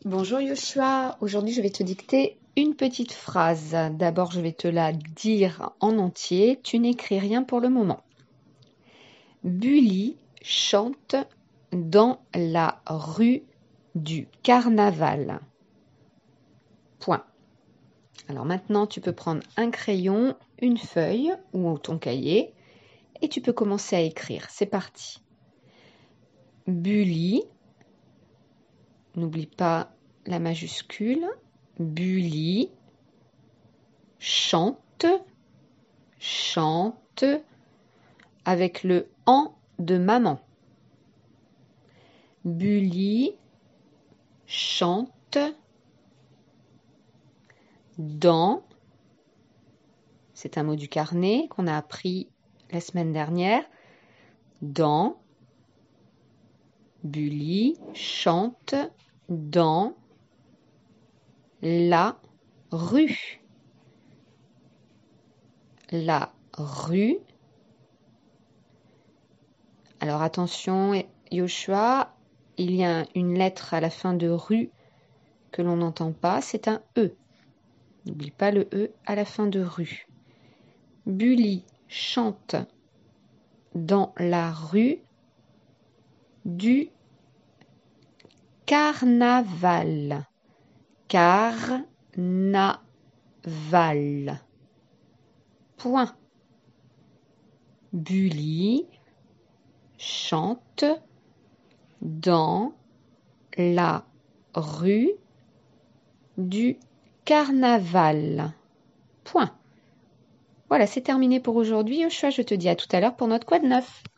Bonjour Yoshua, aujourd'hui je vais te dicter une petite phrase. D'abord je vais te la dire en entier, tu n'écris rien pour le moment. Bully chante dans la rue du carnaval. Point. Alors maintenant tu peux prendre un crayon, une feuille ou ton cahier et tu peux commencer à écrire. C'est parti. Bully, n'oublie pas la majuscule, Bully chante avec le en de maman. Bully chante dans, c'est un mot du carnet qu'on a appris la semaine dernière, dans, Bully chante dans la rue. La rue. Alors attention Yoshua, il y a une lettre à la fin de rue que l'on n'entend pas, c'est un E. N'oublie pas le E à la fin de rue. Bully chante dans la rue du carnaval. Carnaval. Point. Bully chante dans la rue du carnaval. Point. Voilà, c'est terminé pour aujourd'hui. Yoshua, je te dis à tout à l'heure pour notre Quoi de neuf.